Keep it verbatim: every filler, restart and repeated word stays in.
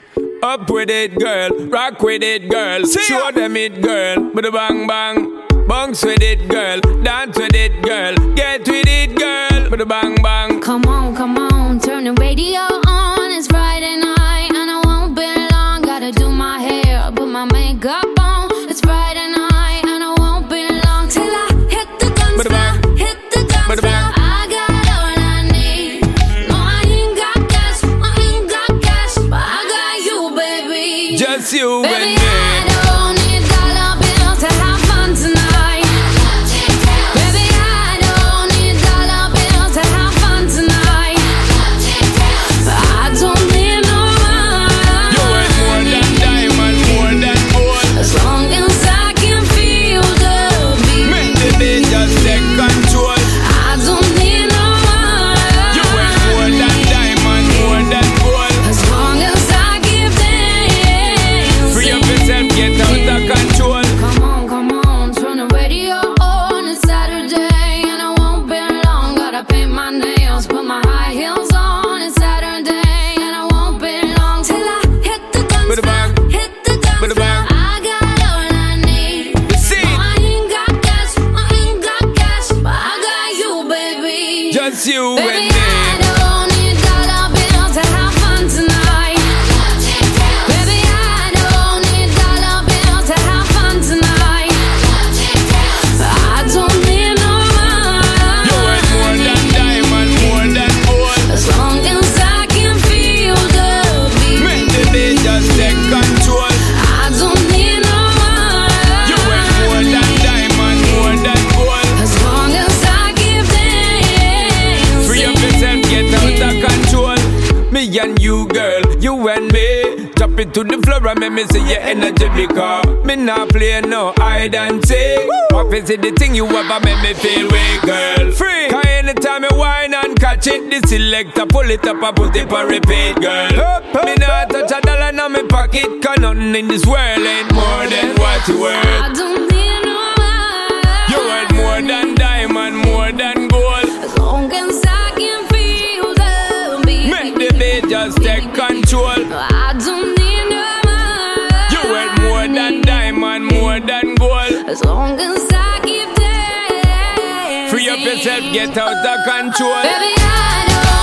Up with it, girl. Rock with it, girl. See Show ya. Them it, girl. With a bang bang. Bounce with it, girl. Dance with it, girl. Get with it, girl. With a bang bang. Come on, come on. Turn the radio on. It's Friday night and I won't be long. Gotta do my hair, put my makeup on. It's Friday night and I won't be long till I hit the guns now. Hit the guns now. I got all I need. No, I ain't got cash. I ain't got cash, but I got you, baby. Just you baby, and me. I don't need dollar bills to have fun tonight. Baby, I don't need dollar bills to have fun tonight. I don't need no money. You ain't more than diamond, more than gold. As long as I can feel the beat. Make the beat just take control. I don't need no money. You ain't more than diamond, more than gold. As long as I give them. Free up yourself, get out of control. Come on, come on, turn the radio on. It's Saturday and I won't be long. Gotta paint my nails, put my high heels on. It's Saturday and I won't be long till I hit the guns With a bang. now. Hit the guns With a bang. now. I got all I need. You see No, it? I ain't got cash, I ain't got cash, but I got you, baby. Just you Baby, and me. I don't need dollar bills to have fun tonight. Baby, I don't need dollar bills to have fun tonight. I don't need no You ain't more money. than diamond, more than gold. As long as I can feel the beat. Make the beat just take control. I don't need no You ain't more money. than diamond, more than gold. As long as I give them. Free up yourself, get out of control. Me and you, girl, you and me. Drop it to the floor and make me see your energy because me not play no hide and seek. What is it the thing you ever make me feel weak, girl? Free. Cause anytime you whine and catch it, the selector pull it up and put it on repeat, girl. Me not touch a dollar in my pocket, cause nothing in this world ain't more than what you worth. I don't need no money. You worth more than diamond, more than gold. As long as I can feel the beat. Make the beat just take control. I don't need no money. You worth more than diamond, more than gold. As long as I give them. Free up yourself, get out of control. Baby, I don't